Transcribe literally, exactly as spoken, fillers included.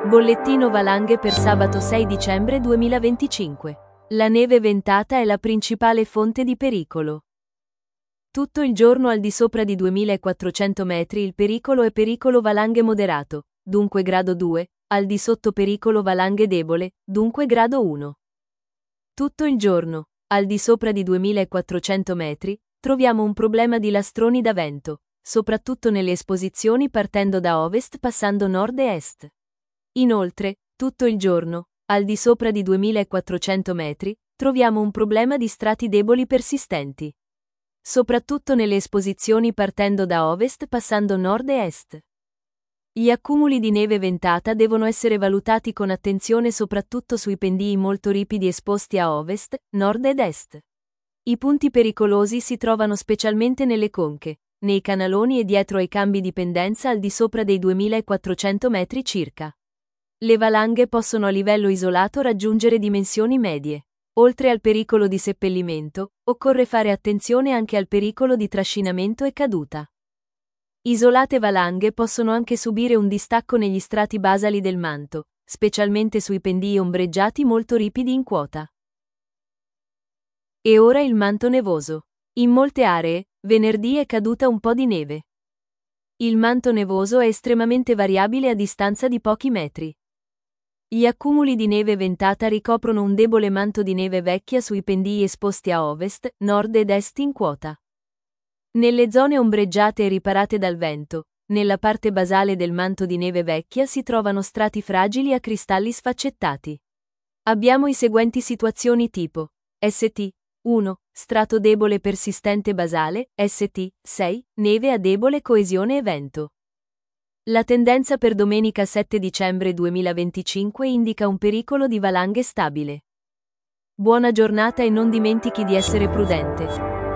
Bollettino valanghe per sabato sei dicembre duemilaventicinque. La neve ventata è la principale fonte di pericolo. Tutto il giorno al di sopra di duemilaquattrocento metri il pericolo è pericolo valanghe moderato, dunque grado due, al di sotto pericolo valanghe debole, dunque grado uno. Tutto il giorno, al di sopra di duemilaquattrocento metri, troviamo un problema di lastroni da vento, soprattutto nelle esposizioni partendo da ovest passando nord e est. Inoltre, tutto il giorno, al di sopra di duemilaquattrocento metri, troviamo un problema di strati deboli persistenti. Soprattutto nelle esposizioni partendo da ovest passando nord e est. Gli accumuli di neve ventata devono essere valutati con attenzione soprattutto sui pendii molto ripidi esposti a ovest, nord ed est. I punti pericolosi si trovano specialmente nelle conche, nei canaloni e dietro ai cambi di pendenza al di sopra dei duemilaquattrocento metri circa. Le valanghe possono a livello isolato raggiungere dimensioni medie. Oltre al pericolo di seppellimento, occorre fare attenzione anche al pericolo di trascinamento e caduta. Isolate valanghe possono anche subire un distacco negli strati basali del manto, specialmente sui pendii ombreggiati molto ripidi in quota. E ora il manto nevoso. In molte aree, venerdì è caduta un po' di neve. Il manto nevoso è estremamente variabile a distanza di pochi metri. Gli accumuli di neve ventata ricoprono un debole manto di neve vecchia sui pendii esposti a ovest, nord ed est in quota. Nelle zone ombreggiate e riparate dal vento, nella parte basale del manto di neve vecchia si trovano strati fragili a cristalli sfaccettati. Abbiamo i seguenti situazioni tipo: S T uno. Strato debole persistente basale, S T sei. Neve a debole coesione e vento. La tendenza per domenica sette dicembre duemilaventicinque indica un pericolo di valanghe stabile. Buona giornata e non dimentichi di essere prudente.